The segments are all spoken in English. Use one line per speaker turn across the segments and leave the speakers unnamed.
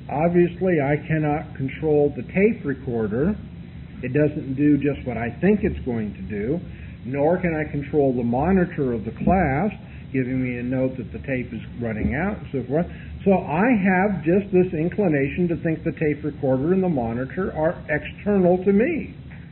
Obviously, I cannot control the tape recorder. It doesn't do just what I think it's going to do, nor can I control the monitor of the class, giving me a note that the tape is running out and so forth. So I have just this inclination to think the tape recorder and the monitor are external to me.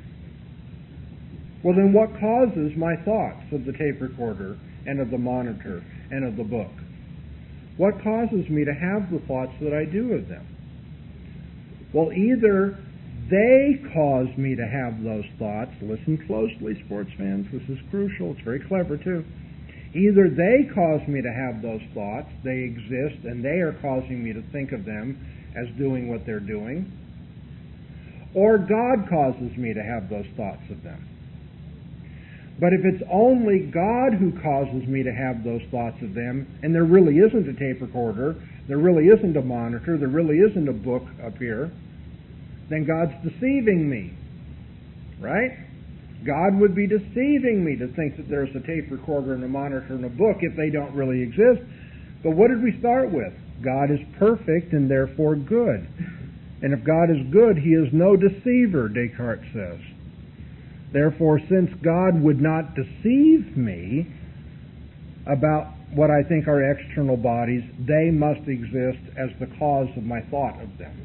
Well, then what causes my thoughts of the tape recorder and of the monitor and of the book? What causes me to have the thoughts that I do of them? Well, either they cause me to have those thoughts. Listen closely, sports fans. This is crucial. It's very clever, too. Either they cause me to have those thoughts, they exist, and they are causing me to think of them as doing what they're doing, or God causes me to have those thoughts of them. But if it's only God who causes me to have those thoughts of them, and there really isn't a tape recorder, there really isn't a monitor, there really isn't a book up here, then God's deceiving me, right? God would be deceiving me to think that there's a tape recorder and a monitor and a book if they don't really exist. But what did we start with? God is perfect and therefore good. And if God is good, He is no deceiver, Descartes says. Therefore, since God would not deceive me about what I think are external bodies, they must exist as the cause of my thought of them.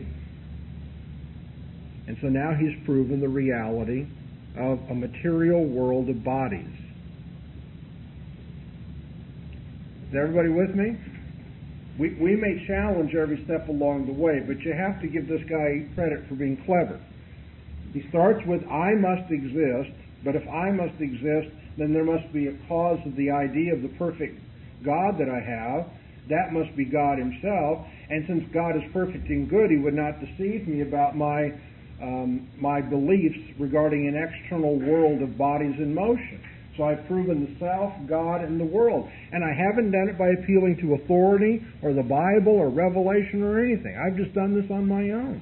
And so now he's proven the reality of a material world of bodies. Is everybody with me? We may challenge every step along the way, but you have to give this guy credit for being clever. He starts with, I must exist, but if I must exist, then there must be a cause of the idea of the perfect God that I have. That must be God Himself. And since God is perfect and good, He would not deceive me about my beliefs regarding an external world of bodies in motion. So I've proven the self, God, and the world. And I haven't done it by appealing to authority or the Bible or Revelation or anything. I've just done this on my own.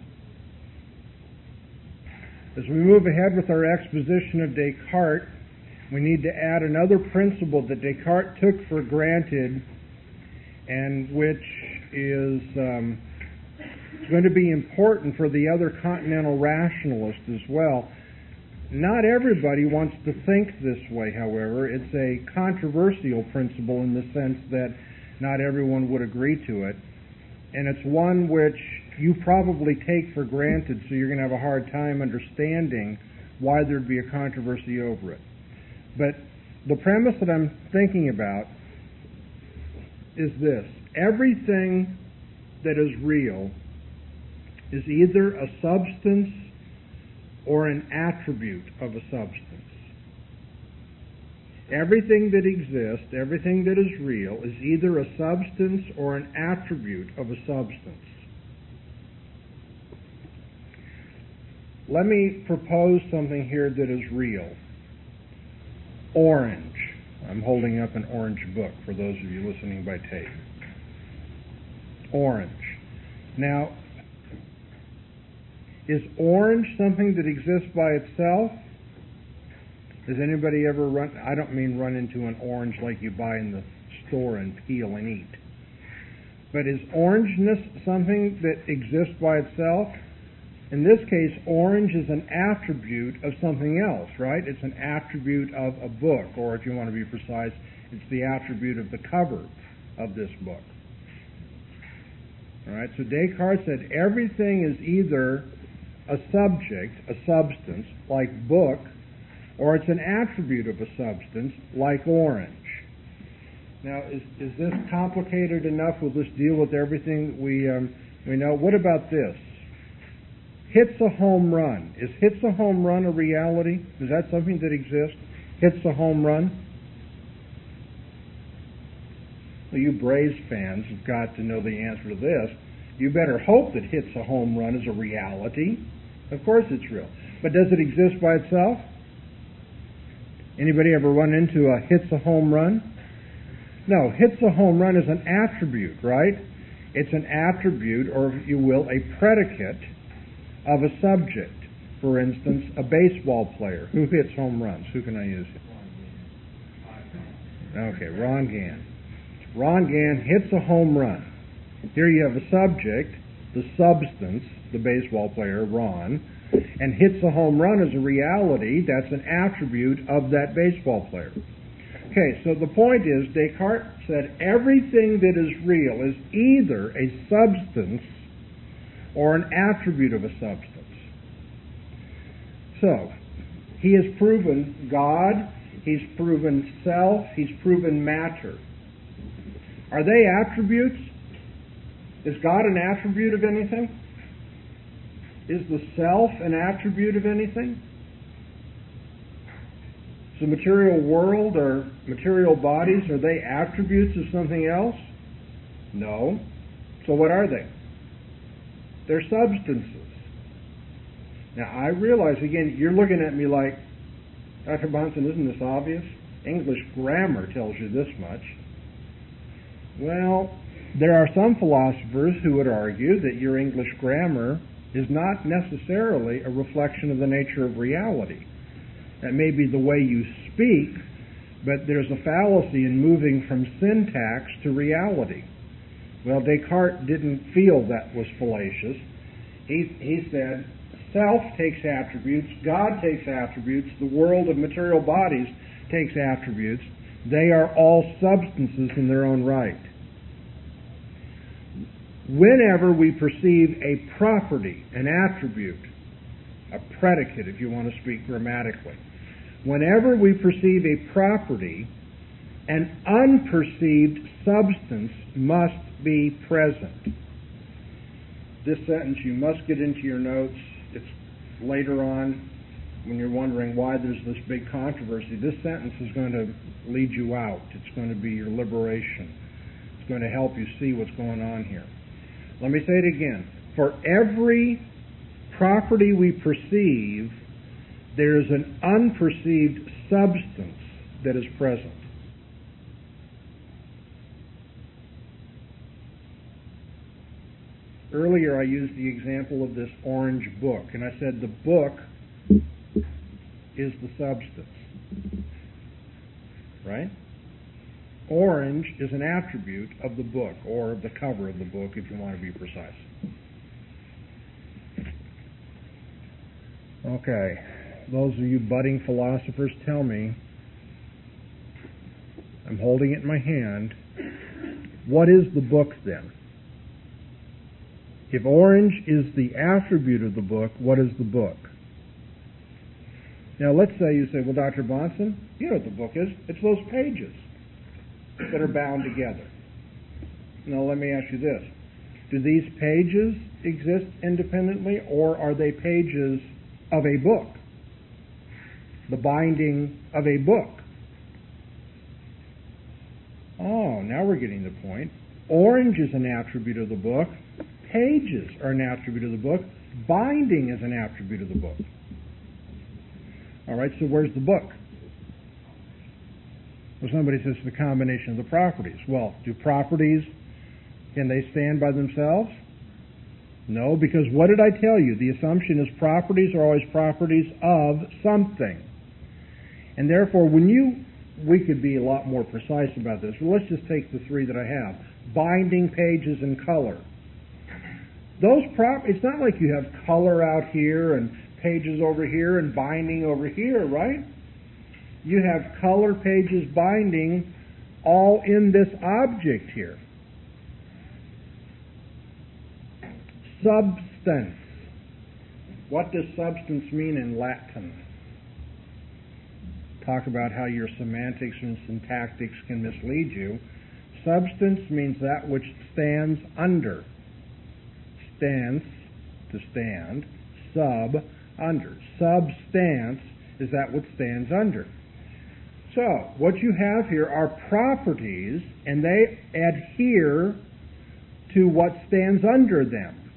As we move ahead with our exposition of Descartes, we need to add another principle that Descartes took for granted and which is going to be important for the other continental rationalists as well. Not everybody wants to think this way, however. It's a controversial principle in the sense that not everyone would agree to it. And it's one which you probably take for granted, so you're going to have a hard time understanding why there'd be a controversy over it. But the premise that I'm thinking about is this. Everything that is real is either a substance or an attribute of a substance. Everything that exists, everything that is real, is either a substance or an attribute of a substance. Let me propose something here that is real. Orange. I'm holding up an orange book for those of you listening by tape. Orange. Now, is orange something that exists by itself? Does anybody ever I don't mean run into an orange like you buy in the store and peel and eat. But is orangeness something that exists by itself? In this case, orange is an attribute of something else, right? It's an attribute of a book, or if you want to be precise, it's the attribute of the cover of this book. All right, so Descartes said everything is either a subject, a substance, like book, or it's an attribute of a substance, like orange. Now, is this complicated enough? Will this deal with everything we know? What about this? Hits a home run. Is hits a home run a reality? Is that something that exists? Hits a home run? Well, you Braves fans have got to know the answer to this. You better hope that hits a home run is a reality. Of course it's real. But does it exist by itself? Anybody ever run into a hits a home run? No, hits a home run is an attribute, right? It's an attribute, or if you will, a predicate of a subject. For instance, a baseball player. Who hits home runs? Who can I use? Okay, Ron Gann. Ron Gann hits a home run. Here you have a subject, the substance, the baseball player, Ron, and hits a home run as a reality, that's an attribute of that baseball player. Okay, so the point is, Descartes said everything that is real is either a substance or an attribute of a substance. So, he has proven God, he's proven self, he's proven matter. Are they attributes? Is God an attribute of anything? Is the self an attribute of anything? Is the material world or material bodies, are they attributes of something else? No. So what are they? They're substances. Now I realize, again, you're looking at me like, Dr. Bahnsen, isn't this obvious? English grammar tells you this much. Well, there are some philosophers who would argue that your English grammar is not necessarily a reflection of the nature of reality. That may be the way you speak, but there's a fallacy in moving from syntax to reality. Well, Descartes didn't feel that was fallacious. He said, self takes attributes, God takes attributes, the world of material bodies takes attributes. They are all substances in their own right. Whenever we perceive a property, an attribute, a predicate if you want to speak grammatically, whenever we perceive a property, an unperceived substance must be present. This sentence you must get into your notes. It's later on when you're wondering why there's this big controversy. This sentence is going to lead you out. It's going to be your liberation. It's going to help you see what's going on here. Let me say it again. For every property we perceive, there is an unperceived substance that is present. Earlier I used the example of this orange book, and I said the book is the substance. Right? Orange is an attribute of the book, or of the cover of the book, if you want to be precise. Okay, those of you budding philosophers, tell me, I'm holding it in my hand, what is the book then? If orange is the attribute of the book, what is the book? Now let's say you say, well, Dr. Bahnsen, you know what the book is. It's those pages that are bound together. Now let me ask you this. Do these pages exist independently, or are they pages of a book? The binding of a book. Oh, now we're getting the point. Orange is an attribute of the book. Pages are an attribute of the book. Binding is an attribute of the book. All right, so where's the book? Well, somebody says it's the combination of the properties. Well, do properties, can they stand by themselves? No, because what did I tell you? The assumption is properties are always properties of something. And therefore, we could be a lot more precise about this. Well, let's just take the three that I have. Binding, pages, and color. It's not like you have color out here and pages over here and binding over here, right? You have color, pages, binding all in this object here. Substance. What does substance mean in Latin? Talk about how your semantics and syntactics can mislead you. Substance means that which stands under. Stance, to stand. Sub, under. Substance is that which stands under. So, what you have here are properties, and they adhere to what stands under them.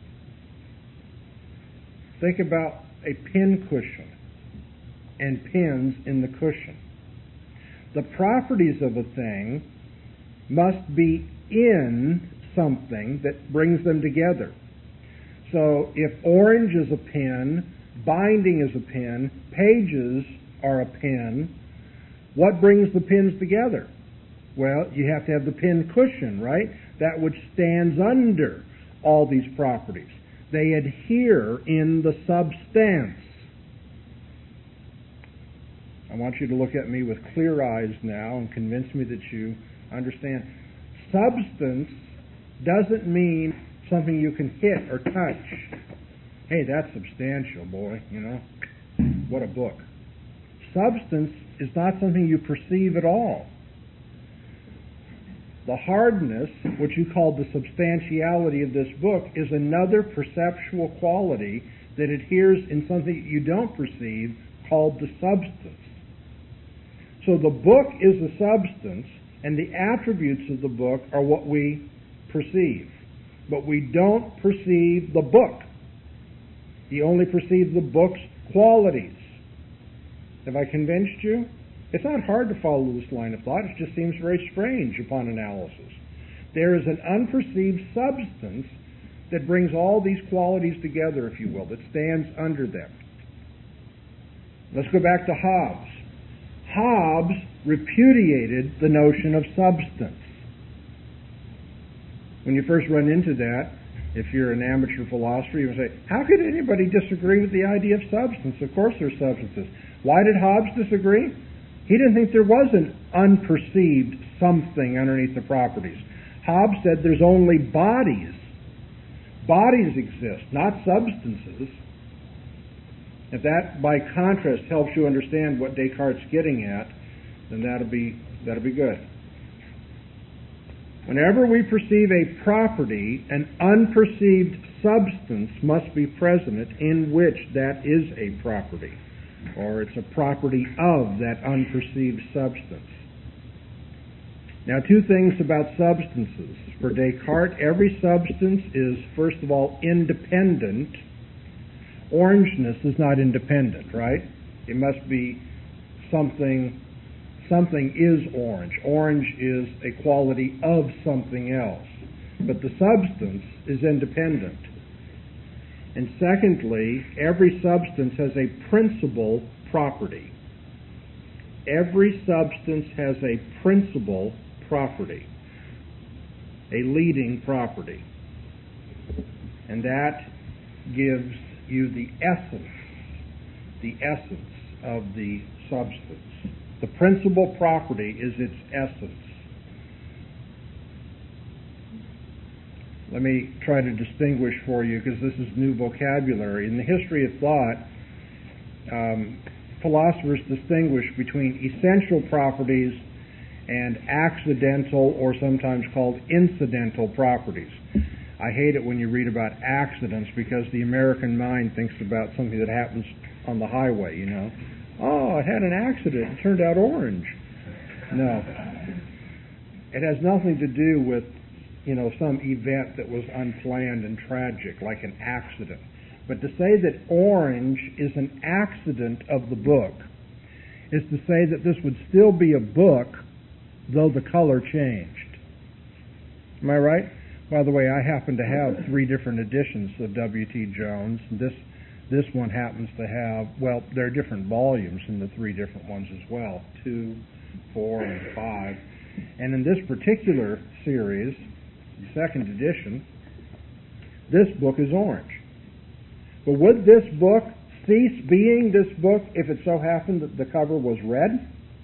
Think about a pin cushion and pins in the cushion. The properties of a thing must be in something that brings them together. So if orange is a pin, binding is a pin, pages are a pin, what brings the pins together? Well, you have to have the pin cushion, right? That which stands under. all these properties. They adhere in the substance. I want you to look at me with clear eyes now and convince me that you understand. Substance doesn't mean something you can hit or touch. Hey, that's substantial, boy, you know. What a book. Substance is not something you perceive at all. The hardness, which you call the substantiality of this book, is another perceptual quality that adheres in something you don't perceive called the substance. So the book is the substance, and the attributes of the book are what we perceive. But we don't perceive the book. You only perceive the book's qualities. Have I convinced you? It's not hard to follow this line of thought. It just seems very strange upon analysis. There is an unperceived substance that brings all these qualities together, if you will, that stands under them. Let's go back to Hobbes. Hobbes repudiated the notion of substance. When you first run into that, if you're an amateur philosopher, you would say, how could anybody disagree with the idea of substance? Of course there's substances. Why did Hobbes disagree? He didn't think there was an unperceived something underneath the properties. Hobbes said there's only bodies. Bodies exist, not substances. If that, by contrast, helps you understand what Descartes' getting at, then that'll be good. Whenever we perceive a property, an unperceived substance must be present in which that is a property, or it's a property of that unperceived substance. Now, two things about substances. For Descartes, every substance is, first of all, independent. Orangeness is not independent, right? It must be something is orange. Orange is a quality of something else. But the substance is independent. And secondly, every substance has a principal property. Every substance has a principal property, a leading property. And that gives you the essence of the substance. The principal property is its essence. Let me try to distinguish for you, because this is new vocabulary. In the history of thought, philosophers distinguish between essential properties and accidental, or sometimes called incidental properties. I hate it when you read about accidents, because the American mind thinks about something that happens on the highway, you know. Oh, it had an accident. It turned out orange. No. It has nothing to do with, some event that was unplanned and tragic, like an accident. But to say that orange is an accident of the book is to say that this would still be a book, though the color changed. Am I right? By the way, I happen to have 3 different editions of W.T. Jones. This one happens to have, there are different volumes in the 3 different ones as well, 2, 4, and 5. And in this particular series, the second edition, this book is orange. But would this book cease being this book if it so happened that the cover was red?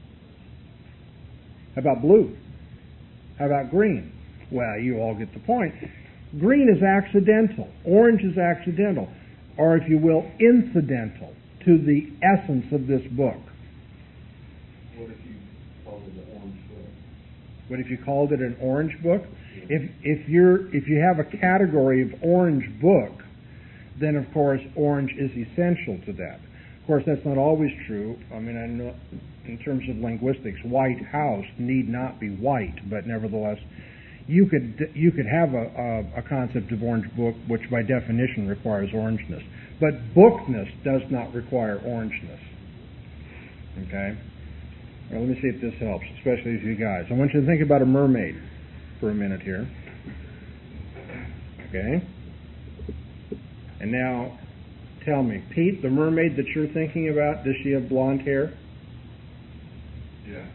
How about blue? How about green? Well, you all get the point. Green is accidental. Orange is accidental. Or, if you will, incidental to the essence of this book.
What if you called it an orange book?
What if you called it an orange book? If you have a category of orange book, then of course orange is essential to that. Of course, that's not always true. I mean, I know in terms of linguistics, white house need not be white, but nevertheless, you could have a concept of orange book, which by definition requires orangeness. But bookness does not require orangeness. Okay? Well, let me see if this helps, especially for you guys. I want you to think about a mermaid for a minute here. Okay? And now, tell me, Pete, the mermaid that you're thinking about, does she have blonde hair?
Yeah.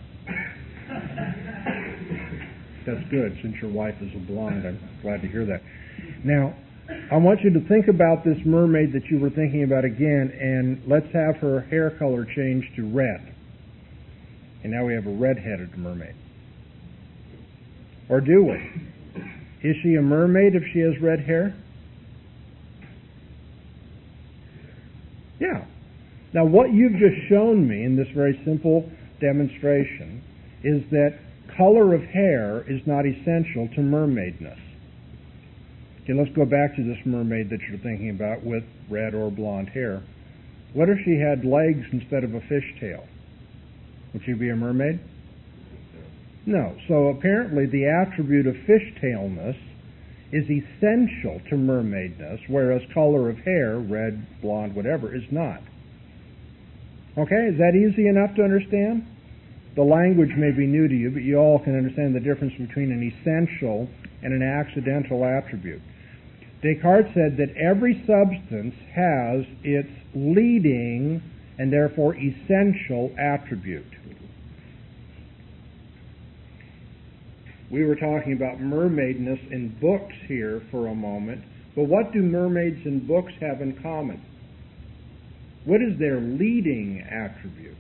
That's good, since your wife is a blonde. I'm glad to hear that. Now, I want you to think about this mermaid that you were thinking about again, and let's have her hair color change to red. And now we have a red-headed mermaid. Or do we? Is she a mermaid if she has red hair? Yeah. Now, what you've just shown me in this very simple demonstration is that color of hair is not essential to mermaidness. Okay, let's go back to this mermaid that you're thinking about with red or blonde hair. What if she had legs instead of a fishtail? Would she be a mermaid? No. So apparently the attribute of fishtailness is essential to mermaidness, whereas color of hair, red, blonde, whatever, is not. Okay, is that easy enough to understand? The language may be new to you, but you all can understand the difference between an essential and an accidental attribute. Descartes said that every substance has its leading and therefore essential attribute. We were talking about mermaidness in books here for a moment, but what do mermaids in books have in common? What is their leading attribute?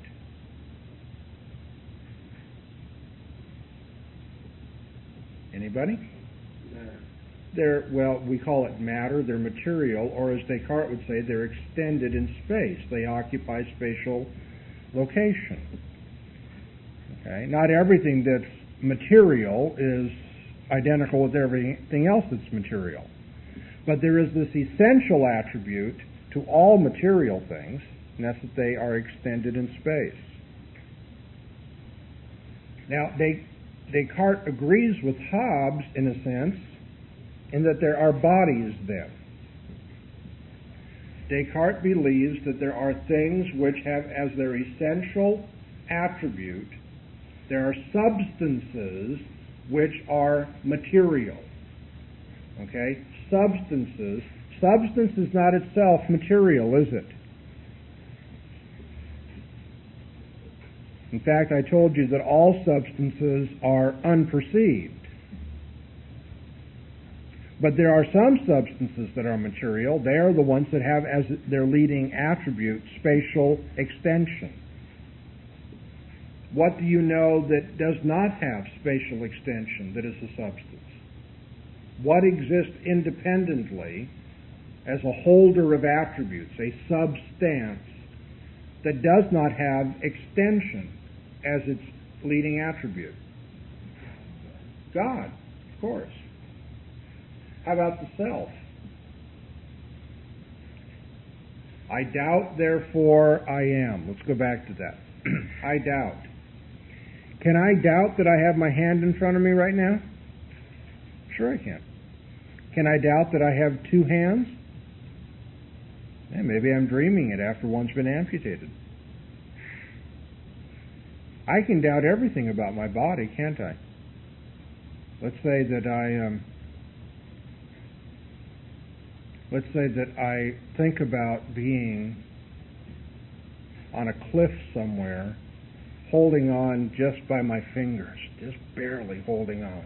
Anybody? We call it matter, they're material, or as Descartes would say, they're extended in space. They occupy spatial location. Okay? Not everything that's material is identical with everything else that's material. But there is this essential attribute to all material things, and that's that they are extended in space. Now, Descartes agrees with Hobbes, in a sense, in that there are bodies then. Descartes believes that there are things which have as their essential attribute, there are substances which are material. Okay? Substances. Substance is not itself material, is it? In fact, I told you that all substances are unperceived. But there are some substances that are material. They are the ones that have as their leading attribute spatial extension. What do you know that does not have spatial extension that is a substance? What exists independently as a holder of attributes, a substance, that does not have extension as its leading attribute? God, of course. How about the self? I doubt, therefore I am. Let's go back to that. I doubt. Can I doubt that I have my hand in front of me right now? Sure I can. Can I doubt that I have two hands? Maybe I'm dreaming it after one's been amputated. I can doubt everything about my body, can't I? Let's say that I think about being on a cliff somewhere, holding on just by my fingers, just barely holding on.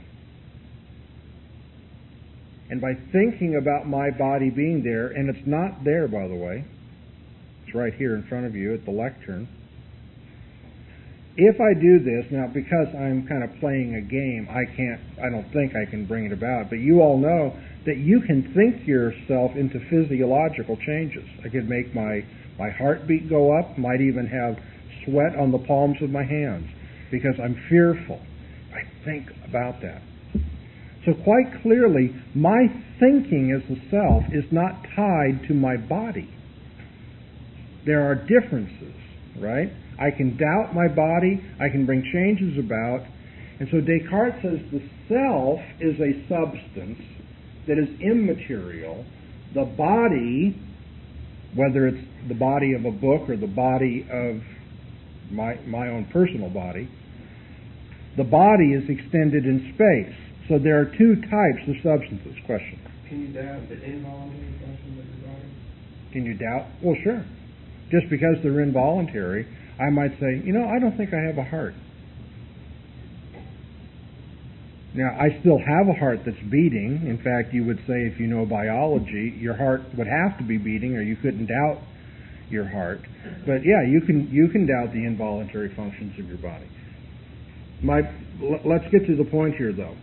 And by thinking about my body being there, and it's not there, by the way, it's right here in front of you at the lectern. If I do this, now because I'm kind of playing a game, I don't think I can bring it about, but you all know that you can think yourself into physiological changes. I could make my heartbeat go up, might even have sweat on the palms of my hands because I'm fearful. I think about that. So quite clearly, my thinking as a self is not tied to my body. There are differences, right? I can doubt my body, I can bring changes about, and so Descartes says the self is a substance that is immaterial. The body, whether it's the body of a book or the body of my own personal body, the body is extended in space. So there are two types of substances. Question.
Can you doubt the involuntary function of your body?
Can you doubt? Well, sure. Just because they're involuntary, I might say, I don't think I have a heart. Now, I still have a heart that's beating. In fact, you would say, if you know biology, your heart would have to be beating or you couldn't doubt your heart. But yeah, you can doubt the involuntary functions of your body. Let's get to the point here, though.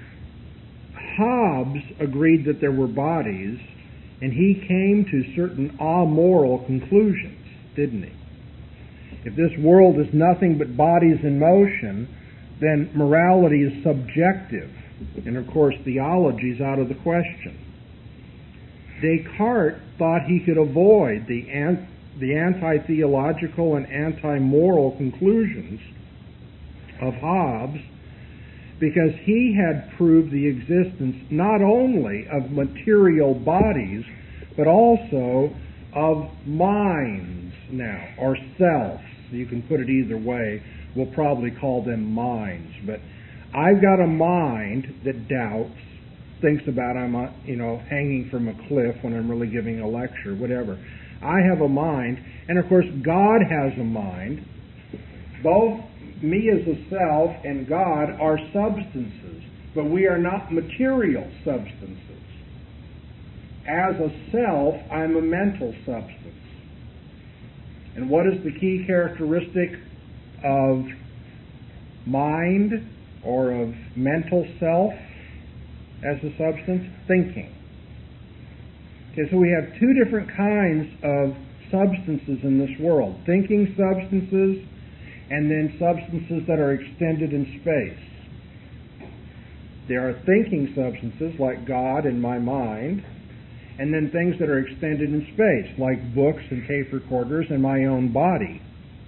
Hobbes agreed that there were bodies, and he came to certain amoral conclusions, didn't he? If this world is nothing but bodies in motion, then morality is subjective, and of course theology is out of the question. Descartes thought he could avoid the anti-theological and anti-moral conclusions of Hobbes because he had proved the existence not only of material bodies, but also of minds now, or selves. You can put it either way. We'll probably call them minds. But I've got a mind that doubts, thinks about I'm hanging from a cliff when I'm really giving a lecture, whatever. I have a mind, and of course God has a mind. Both me as a self and God are substances, but we are not material substances. As a self, I'm a mental substance. And what is the key characteristic of mind or of mental self as a substance? Thinking. Okay, so we have two different kinds of substances in this world. Thinking substances and then substances that are extended in space. There are thinking substances like God and my mind, and then things that are extended in space like books and tape recorders and my own body.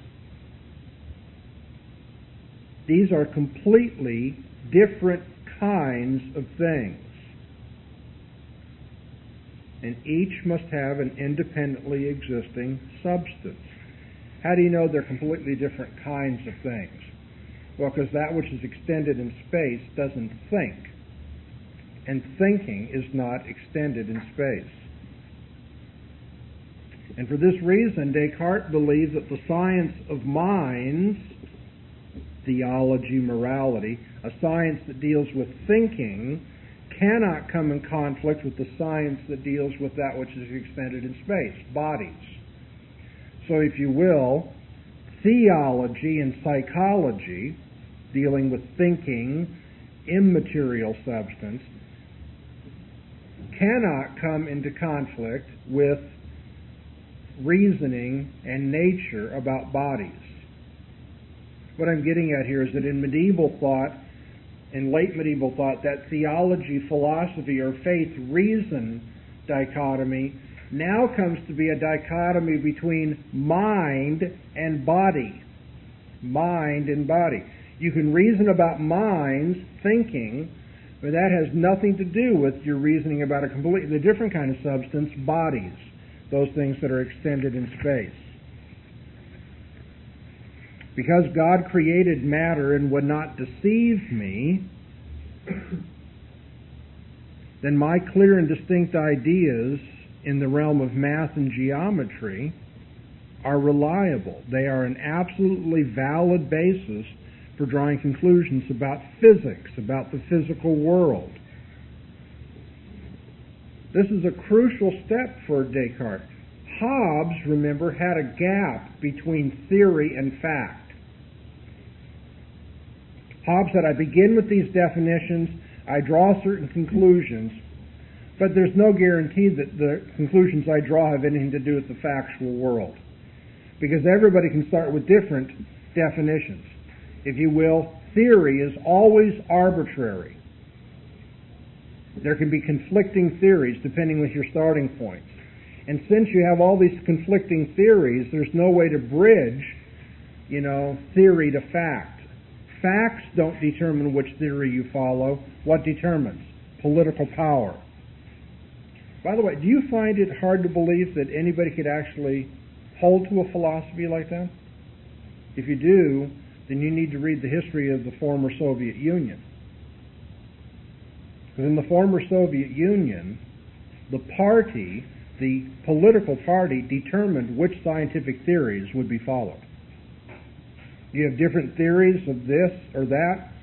These are completely different kinds of things. And each must have an independently existing substance. How do you know they're completely different kinds of things? Well, because that which is extended in space doesn't think. And thinking is not extended in space. And for this reason, Descartes believed that the science of minds, theology, morality, a science that deals with thinking, cannot come in conflict with the science that deals with that which is extended in space, bodies. So if you will, theology and psychology, dealing with thinking, immaterial substance, cannot come into conflict with reasoning and nature about bodies. What I'm getting at here is that in medieval thought, in late medieval thought, that theology, philosophy, or faith-reason dichotomy now comes to be a dichotomy between mind and body. Mind and body. You can reason about minds, thinking, but that has nothing to do with your reasoning about a completely different kind of substance, bodies, those things that are extended in space. Because God created matter and would not deceive me, then my clear and distinct ideas in the realm of math and geometry are reliable. They are an absolutely valid basis for drawing conclusions about physics, about the physical world. This is a crucial step for Descartes. Hobbes, remember, had a gap between theory and fact. Hobbes said, I begin with these definitions, I draw certain conclusions, but there's no guarantee that the conclusions I draw have anything to do with the factual world. Because everybody can start with different definitions. If you will, theory is always arbitrary. There can be conflicting theories depending on your starting points. And since you have all these conflicting theories, there's no way to bridge, theory to fact. Facts don't determine which theory you follow. What determines? Political power. By the way, do you find it hard to believe that anybody could actually hold to a philosophy like that? If you do, then you need to read the history of the former Soviet Union. Because in the former Soviet Union, the political party determined which scientific theories would be followed. You have different theories of this or that.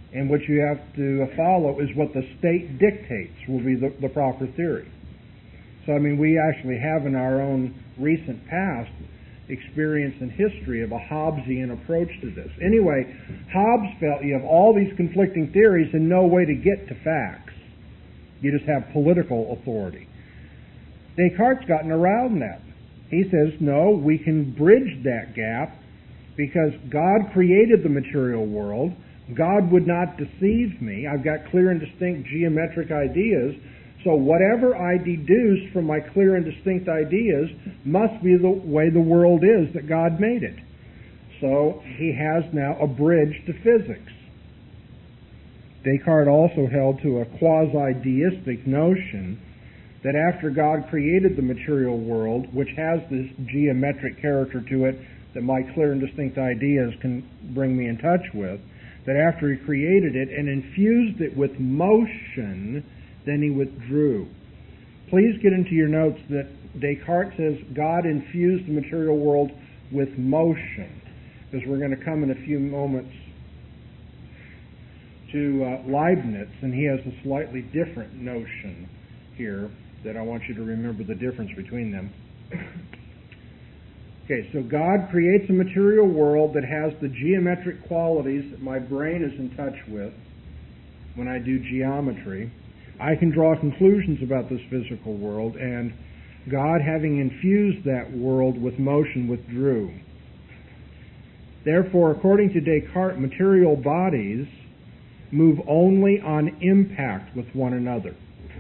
And what you have to follow is what the state dictates will be the proper theory. So, I mean, we actually have in our own recent past experience and history of a Hobbesian approach to this. Anyway, Hobbes felt you have all these conflicting theories and no way to get to facts. You just have political authority. Descartes' gotten around that. He says, no, we can bridge that gap because God created the material world. God would not deceive me. I've got clear and distinct geometric ideas. So whatever I deduce from my clear and distinct ideas must be the way the world is that God made it. So he has now a bridge to physics. Descartes also held to a quasi-deistic notion that after God created the material world, which has this geometric character to it that my clear and distinct ideas can bring me in touch with, that after he created it and infused it with motion, then he withdrew. Please get into your notes that Descartes says God infused the material world with motion, because we're going to come in a few moments to Leibniz, and he has a slightly different notion here that I want you to remember the difference between them. Okay, so God creates a material world that has the geometric qualities that my brain is in touch with when I do geometry. I can draw conclusions about this physical world, and God, having infused that world with motion, withdrew. Therefore, according to Descartes, material bodies move only on impact with one another.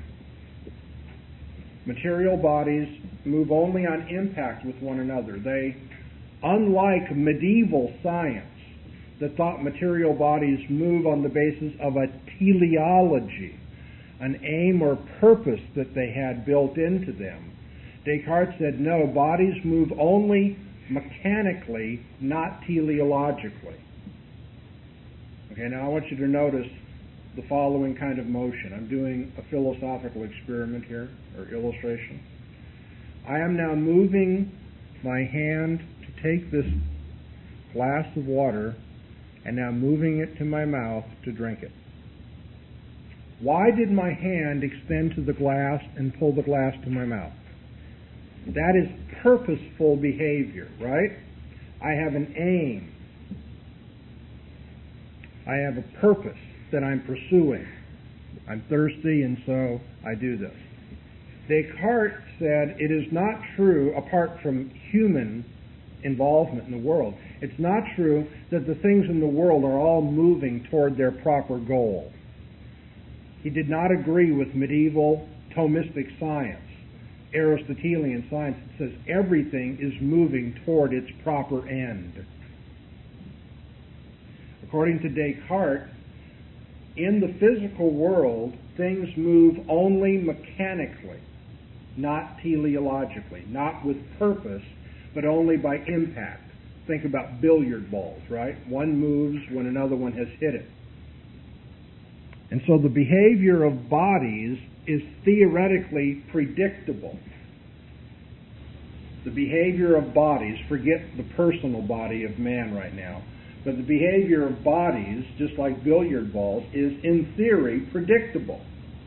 Material bodies move only on impact with one another. They, unlike medieval science that thought material bodies move on the basis of a teleology, an aim or purpose that they had built into them, Descartes said, no, bodies move only mechanically, not teleologically. Okay, now I want you to notice the following kind of motion. I'm doing a philosophical experiment here, or illustration. I am now moving my hand to take this glass of water and now moving it to my mouth to drink it. Why did my hand extend to the glass and pull the glass to my mouth? That is purposeful behavior, right? I have an aim. I have a purpose that I'm pursuing. I'm thirsty, and so I do this. Descartes said it is not true, apart from human involvement in the world, it's not true that the things in the world are all moving toward their proper goal. He did not agree with medieval Thomistic science, Aristotelian science that says everything is moving toward its proper end. According to Descartes, in the physical world, things move only mechanically, not teleologically, not with purpose, but only by impact. Think about billiard balls, right? One moves when another one has hit it. And so the behavior of bodies is theoretically predictable. The behavior of bodies, forget the personal body of man right now, but the behavior of bodies, just like billiard balls, is in theory predictable.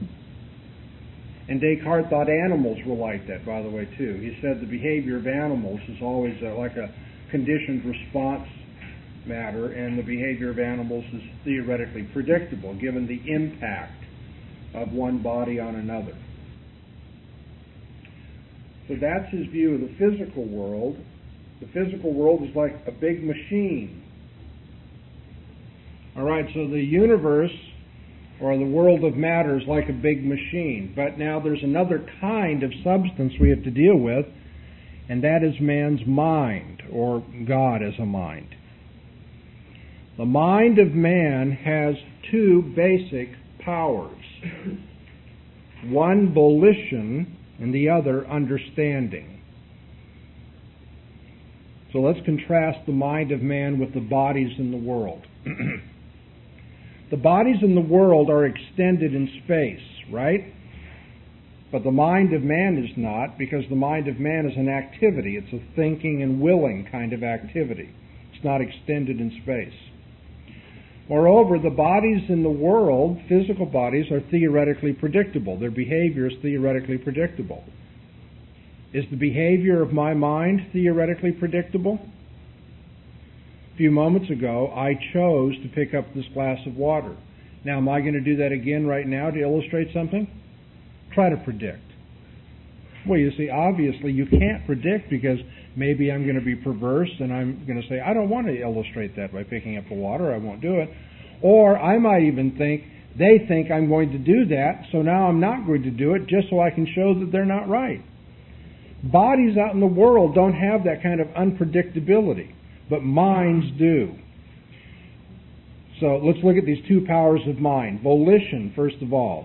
And Descartes thought animals were like that, by the way, too. He said the behavior of animals is always like a conditioned response matter, and the behavior of animals is theoretically predictable, given the impact of one body on another. So that's his view of the physical world. The physical world is like a big machine. All right, so the universe, or the world of matter, is like a big machine. But now there's another kind of substance we have to deal with, and that is man's mind, or God as a mind. The mind of man has two basic powers. One, volition, and the other, understanding. So let's contrast the mind of man with the bodies in the world. The bodies in the world are extended in space, right? But the mind of man is not, because the mind of man is an activity. It's a thinking and willing kind of activity. It's not extended in space. Moreover, the bodies in the world, physical bodies, are theoretically predictable. Their behavior is theoretically predictable. Is the behavior of my mind theoretically predictable? A few moments ago, I chose to pick up this glass of water. Now, am I going to do that again right now to illustrate something? Try to predict. Well, you see, obviously you can't predict, because maybe I'm going to be perverse and I'm going to say, I don't want to illustrate that by picking up the water, I won't do it. Or I might even think, they think I'm going to do that, so now I'm not going to do it just so I can show that they're not right. Bodies out in the world don't have that kind of unpredictability, but minds do. So let's look at these two powers of mind. Volition, first of all.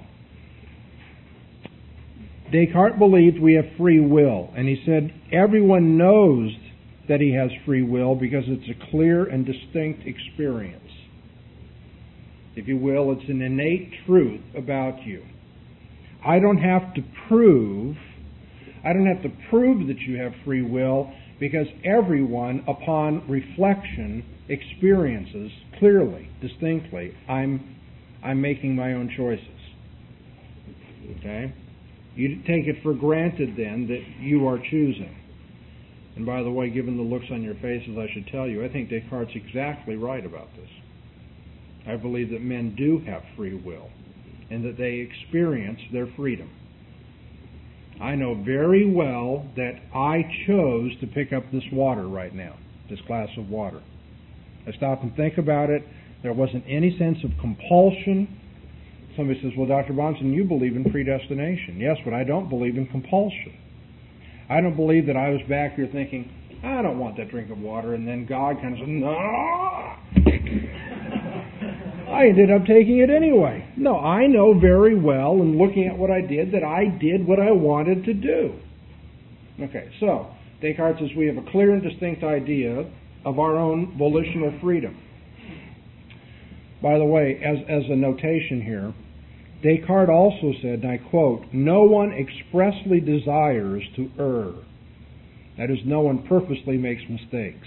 Descartes believed we have free will, and he said everyone knows that he has free will because it's a clear and distinct experience. If you will, it's an innate truth about you. I don't have to prove that you have free will, because everyone, upon reflection, experiences clearly, distinctly, I'm making my own choices. Okay? You take it for granted then that you are choosing. And by the way, given the looks on your faces, I should tell you, I think Descartes is exactly right about this. I believe that men do have free will, and that they experience their freedom. I know very well that I chose to pick up this water right now, this glass of water. I stopped and think about it. There wasn't any sense of compulsion. Somebody says, well, Dr. Bahnsen, you believe in predestination. Yes, but I don't believe in compulsion. I don't believe that I was back here thinking, I don't want that drink of water, and then God kind of said, no. I ended up taking it anyway. No, I know very well, in looking at what I did, that I did what I wanted to do. Okay, so Descartes says we have a clear and distinct idea of our own volitional freedom. By the way, as a notation here, Descartes also said, and I quote, no one expressly desires to err. That is, no one purposely makes mistakes.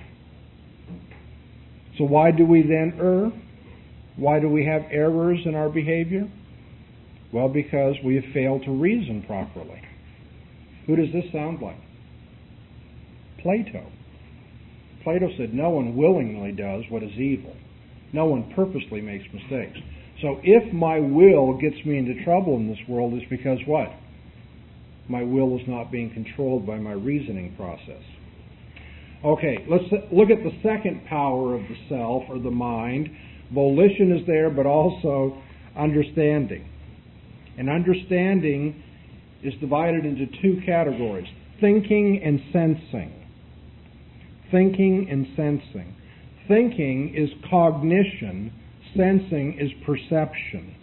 So why do we then err? Why do we have errors in our behavior? Well, because we have failed to reason properly. Who does this sound like? Plato. Plato said no one willingly does what is evil. No one purposely makes mistakes. So if my will gets me into trouble in this world, it's because what? My will is not being controlled by my reasoning process. Okay, let's look at the second power of the self, or the mind. Volition is there, but also understanding. And understanding is divided into two categories: thinking and sensing. Thinking and sensing. Thinking is cognition. Sensing is perception.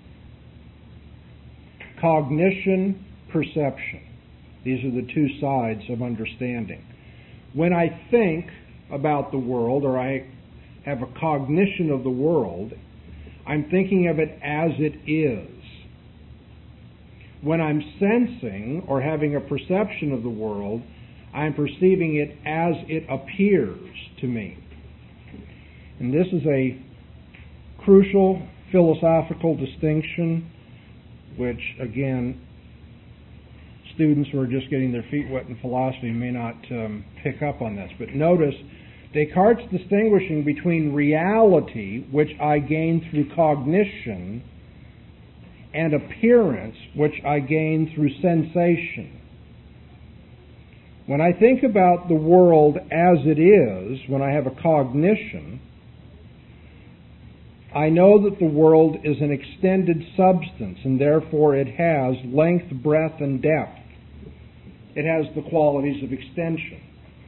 Cognition, perception. These are the two sides of understanding. When I think about the world, or I have a cognition of the world, I'm thinking of it as it is. When I'm sensing or having a perception of the world, I'm perceiving it as it appears to me. And this is a crucial philosophical distinction, which, again, students who are just getting their feet wet in philosophy may not pick up on this. But notice, Descartes distinguishing between reality, which I gain through cognition, and appearance, which I gain through sensation. When I think about the world as it is, when I have a cognition, I know that the world is an extended substance, and therefore it has length, breadth, and depth. It has the qualities of extension.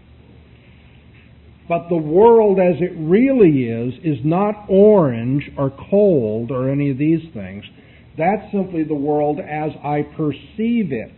But the world as it really is not orange or cold or any of these things. That's simply the world as I perceive it.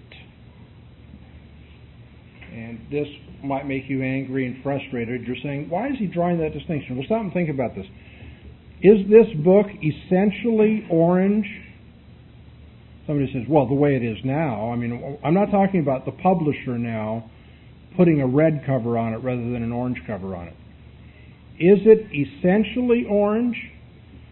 And this might make you angry and frustrated. You're saying, why is he drawing that distinction? Well, stop and think about this. Is this book essentially orange? Somebody says, well, the way it is now. I mean, I'm not talking about the publisher now putting a red cover on it rather than an orange cover on it. Is it essentially orange?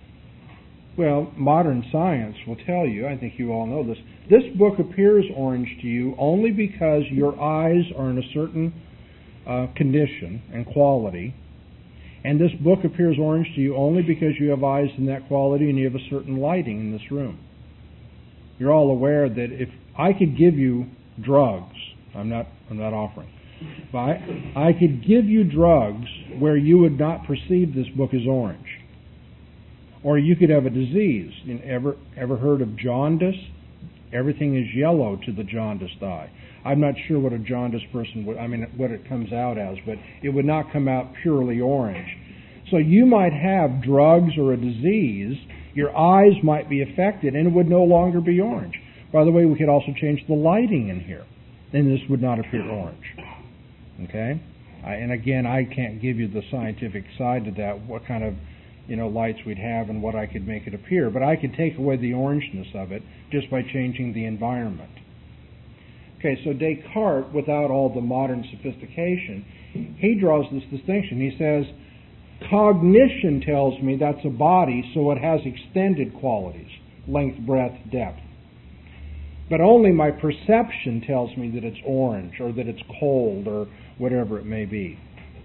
Well, modern science will tell you, I think you all know this, this book appears orange to you only because your eyes are in a certain condition and quality, and this book appears orange to you only because you have eyes in that quality and you have a certain lighting in this room. You're all aware that if I could give you drugs, I'm not offering, but I could give you drugs where you would not perceive this book as orange. Or you could have a disease. Ever heard of jaundice? Everything is yellow to the jaundiced eye. I'm not sure what a jaundiced person would, what it comes out as, but it would not come out purely orange. So you might have drugs or a disease, your eyes might be affected, and it would no longer be orange. By the way, we could also change the lighting in here, and this would not appear orange. Okay? And again, I can't give you the scientific side to that, what kind of lights we'd have and what I could make it appear. But I could take away the orangeness of it just by changing the environment. Okay, so Descartes, without all the modern sophistication, he draws this distinction. He says, cognition tells me that's a body, so it has extended qualities, length, breadth, depth. But only my perception tells me that it's orange or that it's cold or whatever it may be.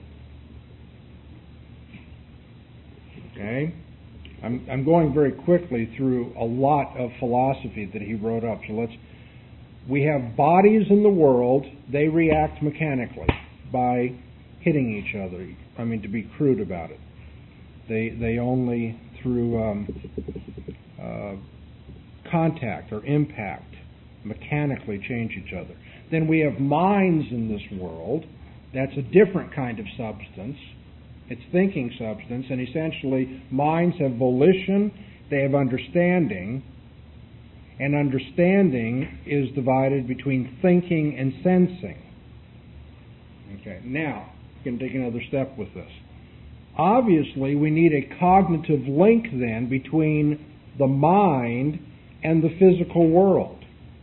Okay? I'm going very quickly through a lot of philosophy that he wrote up. So we have bodies in the world, they react mechanically by hitting each other. To be crude about it. They only through contact or impact mechanically change each other. Then we have minds in this world. That's a different kind of substance. It's thinking substance, and essentially minds have volition, they have understanding, and understanding is divided between thinking and sensing. Okay, now, we can take another step with this. Obviously, we need a cognitive link then between the mind and the physical world,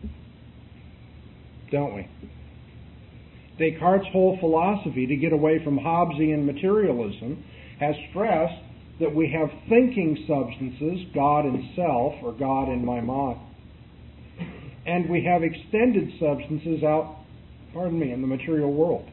don't we? Descartes' whole philosophy, to get away from Hobbesian materialism, has stressed that we have thinking substances, God in self, or God in my mind, and we have extended substances out, in the material world.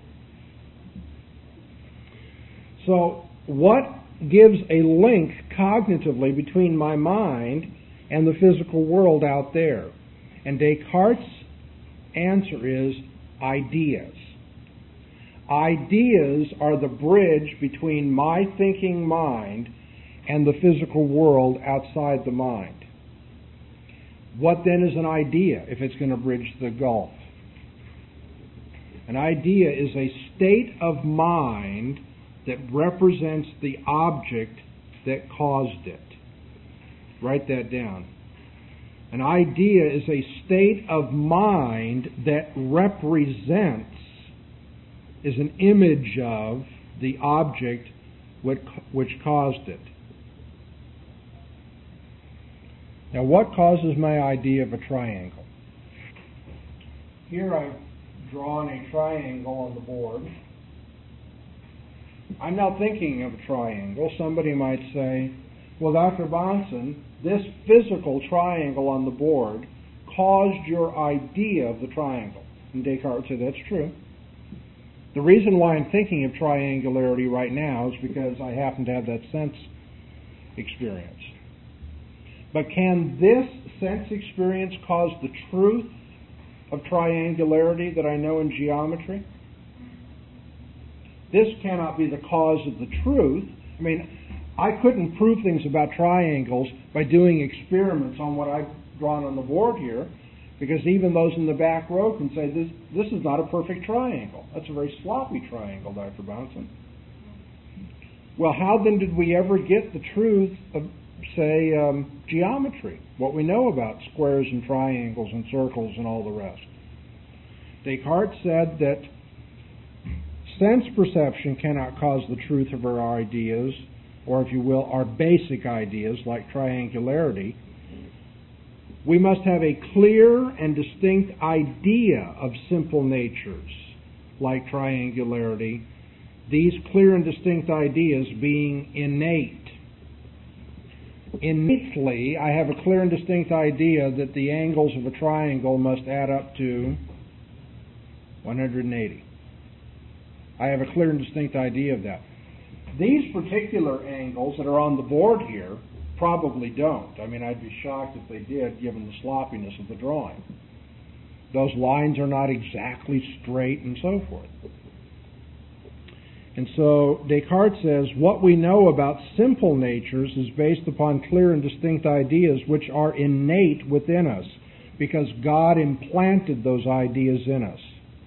So, what gives a link cognitively between my mind and the physical world out there? And Descartes' answer is ideas. Ideas are the bridge between my thinking mind and the physical world outside the mind. What then is an idea if it's going to bridge the gulf? An idea is a state of mind that represents the object that caused it. Write that down. An idea is a state of mind that represents, is an image of the object which caused it. Now, what causes my idea of a triangle? Here I've drawn a triangle on the board. I'm now thinking of a triangle. Somebody might say, well, Dr. Bahnsen, this physical triangle on the board caused your idea of the triangle. And Descartes said, that's true. The reason why I'm thinking of triangularity right now is because I happen to have that sense experience. But can this sense experience cause the truth of triangularity that I know in geometry? This cannot be the cause of the truth. I couldn't prove things about triangles by doing experiments on what I've drawn on the board here, because even those in the back row can say, this is not a perfect triangle. That's a very sloppy triangle, Dr. Bahnsen. Well, how then did we ever get the truth of, say, geometry? What we know about squares and triangles and circles and all the rest. Descartes said that sense perception cannot cause the truth of our ideas, or if you will, our basic ideas like triangularity. We must have a clear and distinct idea of simple natures like triangularity, these clear and distinct ideas being innate. Innately, I have a clear and distinct idea that the angles of a triangle must add up to 180. I have a clear and distinct idea of that. These particular angles that are on the board here probably don't. I mean, I'd be shocked if they did, given the sloppiness of the drawing. Those lines are not exactly straight and so forth. And so Descartes says, what we know about simple natures is based upon clear and distinct ideas which are innate within us, because God implanted those ideas in us.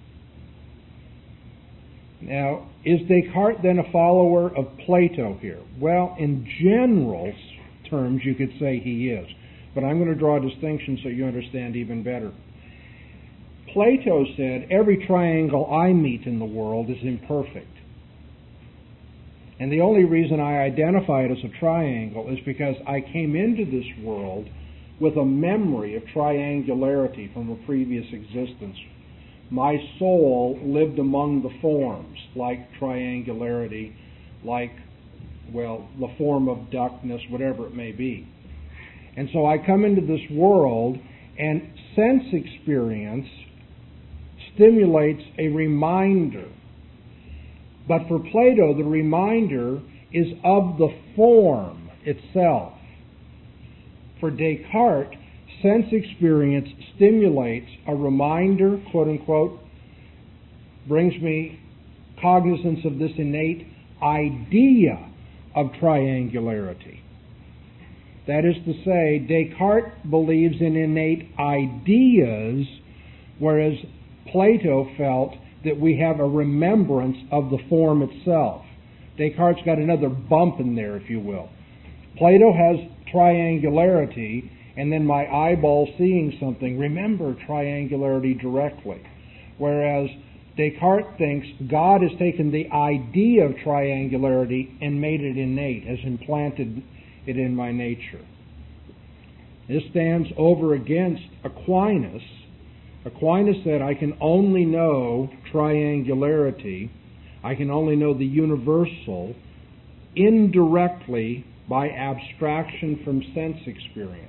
Now, is Descartes then a follower of Plato here? Well, in general terms, you could say he is. But I'm going to draw a distinction so you understand even better. Plato said, every triangle I meet in the world is imperfect. And the only reason I identify it as a triangle is because I came into this world with a memory of triangularity from a previous existence. My soul lived among the forms, like triangularity, like, well, the form of duckness, whatever it may be. And so I come into this world, and sense experience stimulates a reminder. But for Plato, the reminder is of the form itself. For Descartes, sense experience stimulates a reminder, quote unquote, brings me cognizance of this innate idea of triangularity. That is to say, Descartes believes in innate ideas, whereas Plato felt that we have a remembrance of the form itself. Descartes got another bump in there, if you will. Plato has triangularity, and then my eyeball seeing something, remember triangularity directly. Whereas Descartes thinks God has taken the idea of triangularity and made it innate, has implanted it in my nature. This stands over against Aquinas. Aquinas said, I can only know triangularity, I can only know the universal indirectly by abstraction from sense experience.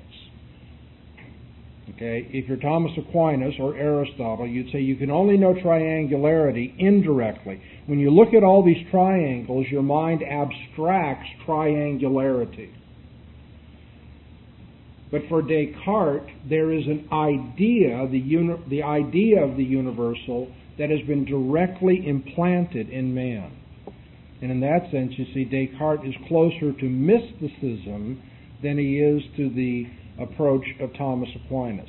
Okay, if you're Thomas Aquinas or Aristotle, you'd say you can only know triangularity indirectly. When you look at all these triangles, your mind abstracts triangularity. But for Descartes, there is an idea, the idea of the universal, that has been directly implanted in man. And in that sense, you see, Descartes is closer to mysticism than he is to the approach of Thomas Aquinas.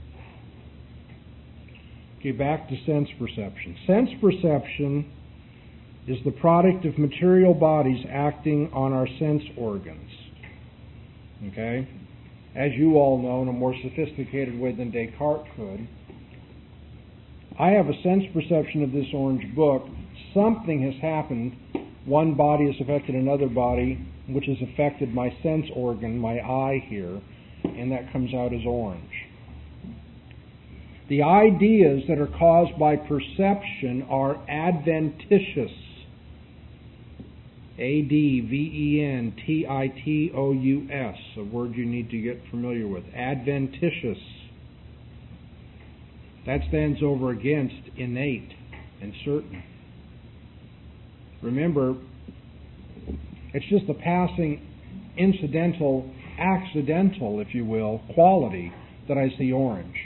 Okay, back to sense perception. Sense perception is the product of material bodies acting on our sense organs. Okay? As you all know, in a more sophisticated way than Descartes could, I have a sense perception of this orange book. Something has happened. One body has affected another body, which has affected my sense organ, my eye here, and that comes out as orange. The ideas that are caused by perception are adventitious. Adventitious, a word you need to get familiar with. Adventitious. That stands over against innate and certain. Remember, it's just a passing, incidental, accidental, if you will, quality that I see orange.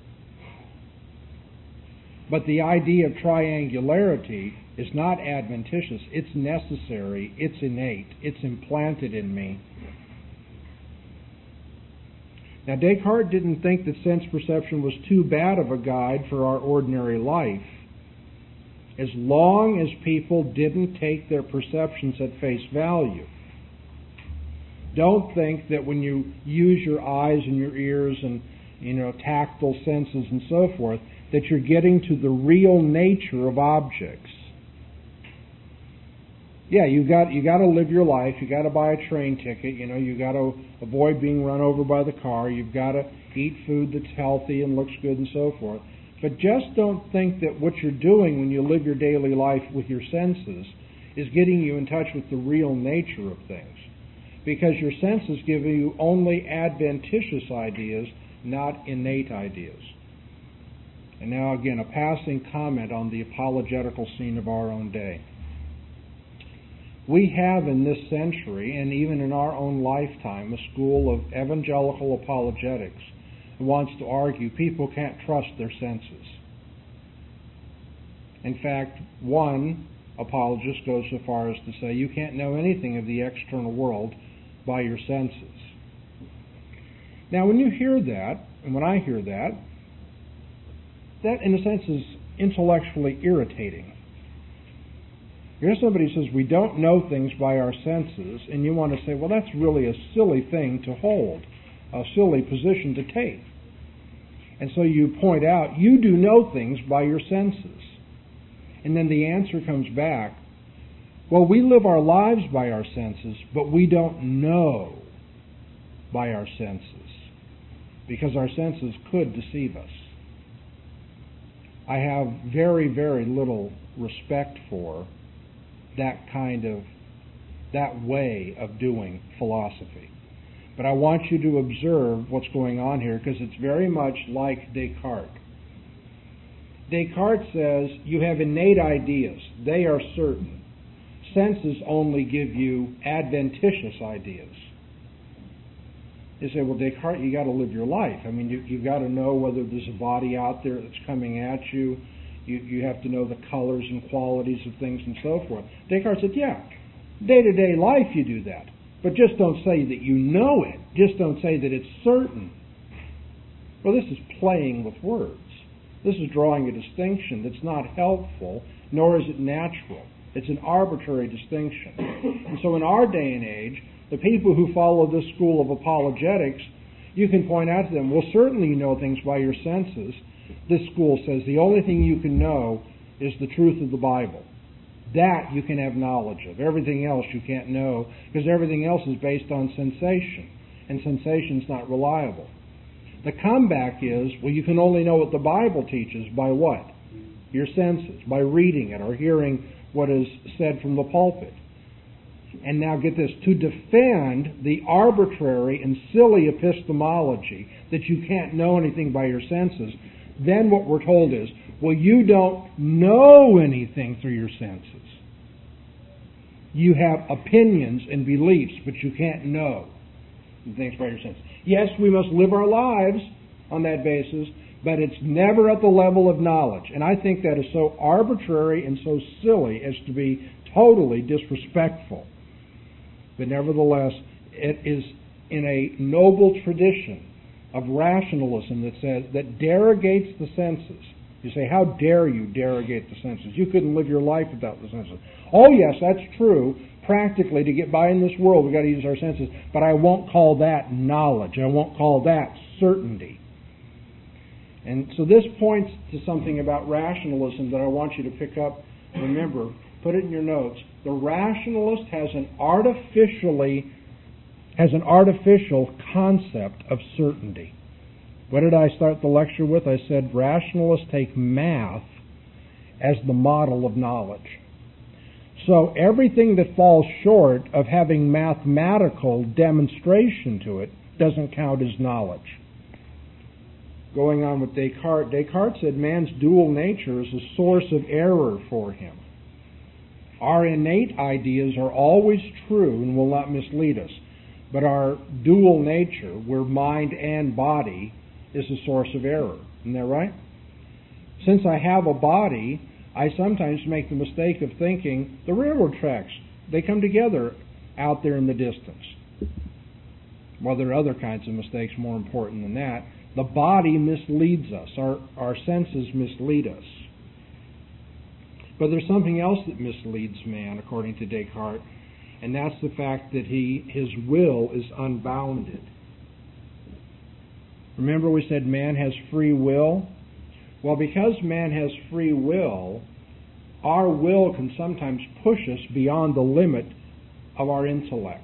But the idea of triangularity is not adventitious. It's necessary. It's innate. It's implanted in me. Now, Descartes didn't think that sense perception was too bad of a guide for our ordinary life, as long as people didn't take their perceptions at face value. Don't think that when you use your eyes and your ears and, tactile senses and so forth, that you're getting to the real nature of objects. Yeah, you got to live your life. You got to buy a train ticket. You got to avoid being run over by the car. You've got to eat food that's healthy and looks good and so forth. But just don't think that what you're doing when you live your daily life with your senses is getting you in touch with the real nature of things. because your senses give you only adventitious ideas, not innate ideas. And now again, a passing comment on the apologetical scene of our own day. We have in this century, and even in our own lifetime, a school of evangelical apologetics who wants to argue people can't trust their senses. In fact, one apologist goes so far as to say you can't know anything of the external world by your senses. Now, when you hear that, and when I hear that, that in a sense is intellectually irritating. Here's somebody who says we don't know things by our senses, and you want to say, well, that's really a silly thing to hold, a silly position to take. And so you point out, you do know things by your senses. And then the answer comes back, well, we live our lives by our senses, but we don't know by our senses, because our senses could deceive us. I have very, very little respect for that way of doing philosophy. But I want you to observe what's going on here, because it's very much like Descartes. Descartes says you have innate ideas. They are certain. Senses only give you adventitious ideas. You say, well, Descartes, you got to live your life. I mean, you've got to know whether there's a body out there that's coming at you. You have to know the colors and qualities of things and so forth. Descartes said, yeah, day-to-day life you do that. But just don't say that you know it. Just don't say that it's certain. Well, this is playing with words. This is drawing a distinction that's not helpful, nor is it natural. It's an arbitrary distinction. And so in our day and age, the people who follow this school of apologetics, you can point out to them, well, certainly you know things by your senses. This school says the only thing you can know is the truth of the Bible. That you can have knowledge of. Everything else you can't know, because everything else is based on sensation, and sensation's not reliable. The comeback is, well, you can only know what the Bible teaches by what? Your senses, by reading it or hearing what is said from the pulpit. And now get this, to defend the arbitrary and silly epistemology that you can't know anything by your senses, then what we're told is, well, you don't know anything through your senses. You have opinions and beliefs, but you can't know things by your senses. Yes, we must live our lives on that basis, but it's never at the level of knowledge. And I think that is so arbitrary and so silly as to be totally disrespectful. But nevertheless, it is in a noble tradition of rationalism that derogates the senses. You say, how dare you derogate the senses? You couldn't live your life without the senses. Oh yes, that's true. Practically, to get by in this world, we've got to use our senses. But I won't call that knowledge. I won't call that certainty. And so this points to something about rationalism that I want you to pick up. Remember, put it in your notes. The rationalist has an artificial concept of certainty. What did I start the lecture with? I said rationalists take math as the model of knowledge. So everything that falls short of having mathematical demonstration to it doesn't count as knowledge. Going on with Descartes, Descartes said man's dual nature is a source of error for him. Our innate ideas are always true and will not mislead us. But our dual nature, where mind and body, is a source of error. Isn't that right? Since I have a body, I sometimes make the mistake of thinking the railroad tracks, they come together out there in the distance. Well, there are other kinds of mistakes more important than that. The body misleads us. Our senses mislead us. But there's something else that misleads man, according to Descartes, and that's the fact that his will is unbounded. Remember we said man has free will? Well, because man has free will, our will can sometimes push us beyond the limit of our intellect.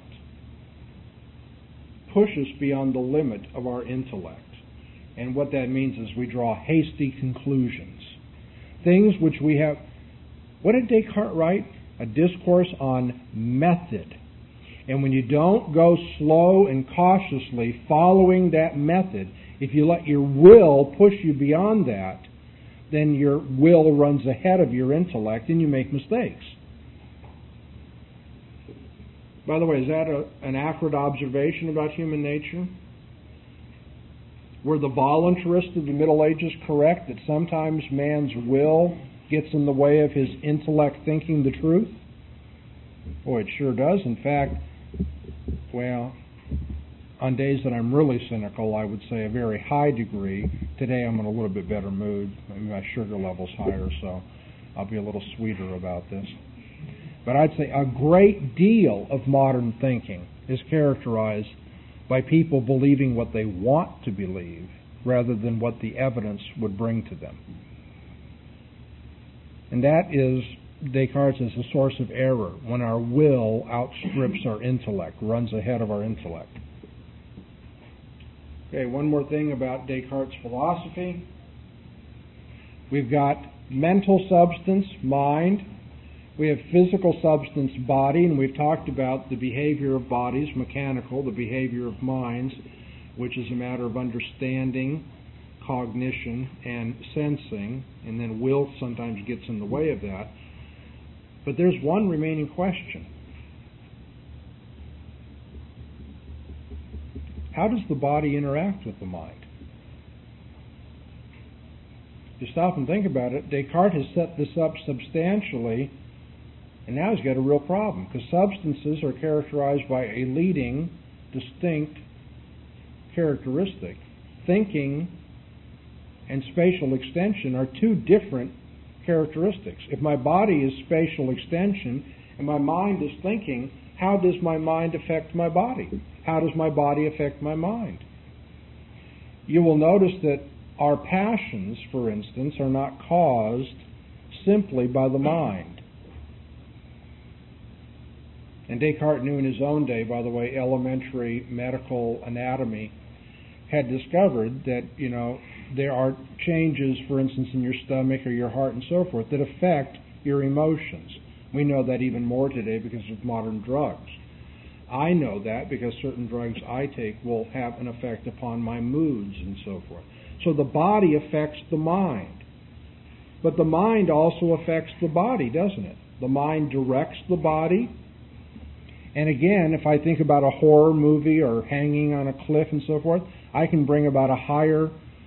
Push us beyond the limit of our intellect. And what that means is we draw hasty conclusions. Things which we have... What did Descartes write? A discourse on method. And when you don't go slow and cautiously following that method, if you let your will push you beyond that, then your will runs ahead of your intellect and you make mistakes. By the way, is that an accurate observation about human nature? Were the voluntarists of the Middle Ages correct that sometimes man's will gets in the way of his intellect thinking the truth? Boy, it sure does. In fact, well, on days that I'm really cynical, I would say a very high degree. Today I'm in a little bit better mood. Maybe my sugar level's higher, so I'll be a little sweeter about this. But I'd say a great deal of modern thinking is characterized by people believing what they want to believe rather than what the evidence would bring to them. And that is, Descartes says, a source of error when our will outstrips our intellect, runs ahead of our intellect. Okay, one more thing about Descartes' philosophy. We've got mental substance, mind. We have physical substance, body, and we've talked about the behavior of bodies, mechanical, the behavior of minds, which is a matter of understanding, cognition, and sensing, and then will sometimes gets in the way of that. But there's one remaining question. How does the body interact with the mind? If you stop and think about it, Descartes has set this up substantially, and now he's got a real problem, because substances are characterized by a leading, distinct characteristic. Thinking and spatial extension are two different characteristics. If my body is spatial extension and my mind is thinking, how does my mind affect my body? How does my body affect my mind? You will notice that our passions, for instance, are not caused simply by the mind. And Descartes knew in his own day, by the way, elementary medical anatomy had discovered that, there are changes, for instance, in your stomach or your heart and so forth that affect your emotions. We know that even more today because of modern drugs. I know that because certain drugs I take will have an effect upon my moods and so forth. So the body affects the mind. But the mind also affects the body, doesn't it? The mind directs the body. And again, if I think about a horror movie or hanging on a cliff and so forth, I can bring about a higher,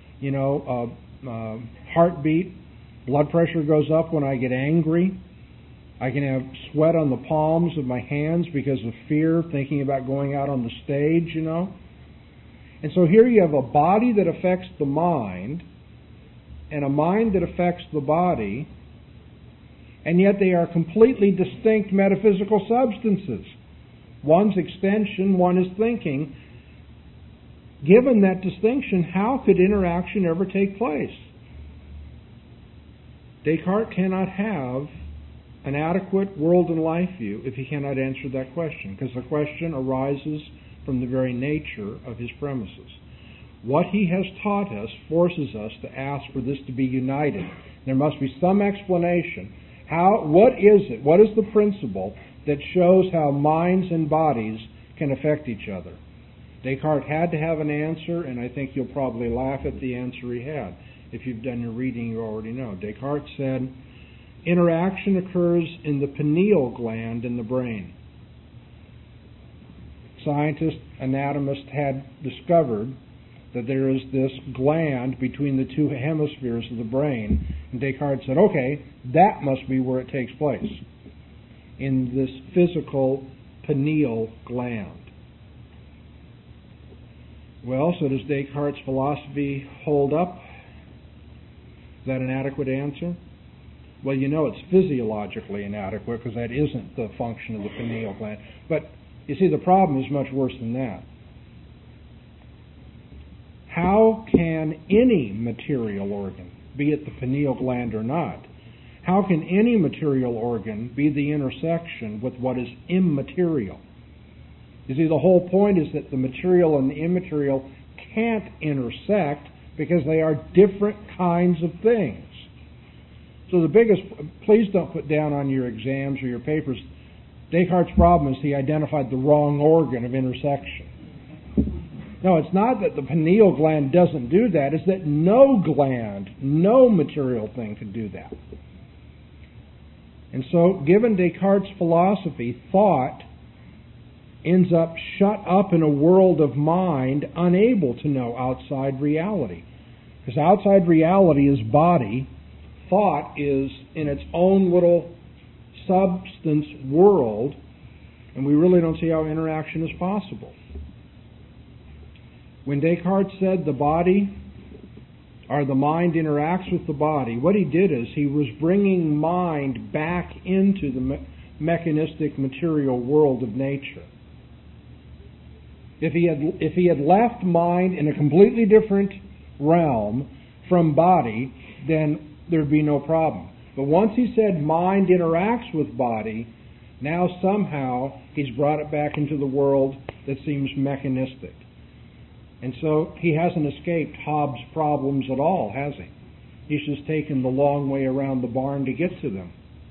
heartbeat. Blood pressure goes up when I get angry. I can have sweat on the palms of my hands because of fear, thinking about going out on the stage, And so here you have a body that affects the mind and a mind that affects the body, and yet they are completely distinct metaphysical substances. One's extension, one is thinking. Given that distinction, how could interaction ever take place? Descartes cannot have an adequate world and life view if he cannot answer that question, because the question arises from the very nature of his premises. What he has taught us forces us to ask for this to be united. There must be some explanation. What is it? What is the principle that shows how minds and bodies can affect each other? Descartes had to have an answer, and I think you'll probably laugh at the answer he had. If you've done your reading, you already know. Descartes said, interaction occurs in the pineal gland in the brain. Scientists, anatomists had discovered that there is this gland between the two hemispheres of the brain. And Descartes said, okay, that must be where it takes place, in this physical pineal gland. Well, so does Descartes' philosophy hold up? Is that an adequate answer? Well, it's physiologically inadequate because that isn't the function of the pineal gland. But, you see, the problem is much worse than that. How can any material organ, be it the pineal gland or not, how can any material organ be the intersection with what is immaterial? You see, the whole point is that the material and the immaterial can't intersect because they are different kinds of things. So please don't put down on your exams or your papers Descartes' problem is he identified the wrong organ of intersection. No, it's not that the pineal gland doesn't do that, it's that no gland, no material thing can do that. And so, given Descartes' philosophy, thought ends up shut up in a world of mind, unable to know outside reality. Because outside reality is body, thought is in its own little substance world, and we really don't see how interaction is possible. When Descartes said the body, or the mind interacts with the body, what he did is he was bringing mind back into the mechanistic material world of nature. If he had left mind in a completely different realm from body, then there'd be no problem. But once he said mind interacts with body, now somehow he's brought it back into the world that seems mechanistic. And so he hasn't escaped Hobbes' problems at all, has he? He's just taken the long way around the barn to get to them.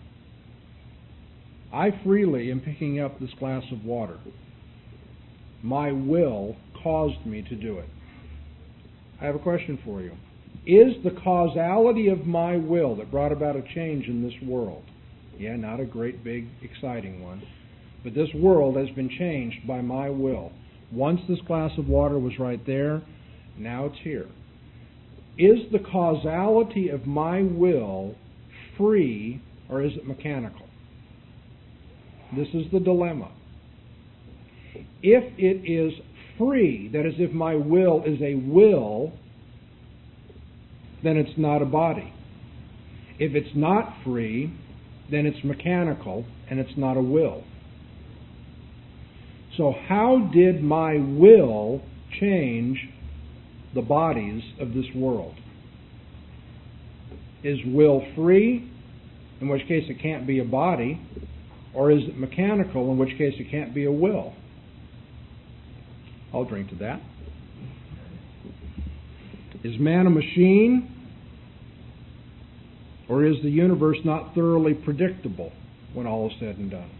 I freely am picking up this glass of water. My will caused me to do it. I have a question for you. Is the causality of my will that brought about a change in this world, yeah, not a great, big, exciting one, but this world has been changed by my will. Once this glass of water was right there, now it's here. Is the causality of my will free or is it mechanical? This is the dilemma. If it is free, that is, if my will is a will, then it's not a body. If it's not free, then it's mechanical and it's not a will. So how did my will change the bodies of this world? Is will free, in which case it can't be a body, or is it mechanical, in which case it can't be a will? I'll drink to that. Is man a machine, or is the universe not thoroughly predictable when all is said and done?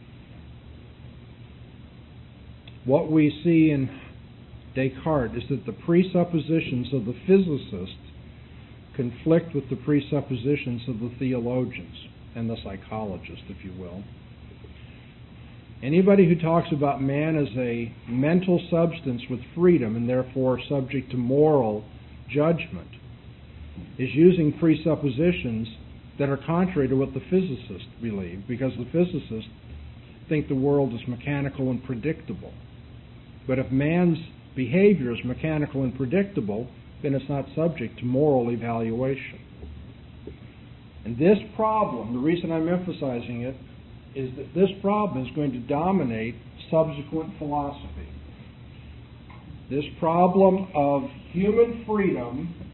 What we see in Descartes is that the presuppositions of the physicists conflict with the presuppositions of the theologians and the psychologists, if you will. Anybody who talks about man as a mental substance with freedom and therefore subject to moral judgment is using presuppositions that are contrary to what the physicists believe, because the physicists think the world is mechanical and predictable. But if man's behavior is mechanical and predictable, then it's not subject to moral evaluation. And this problem, the reason I'm emphasizing it, is that this problem is going to dominate subsequent philosophy. This problem of human freedom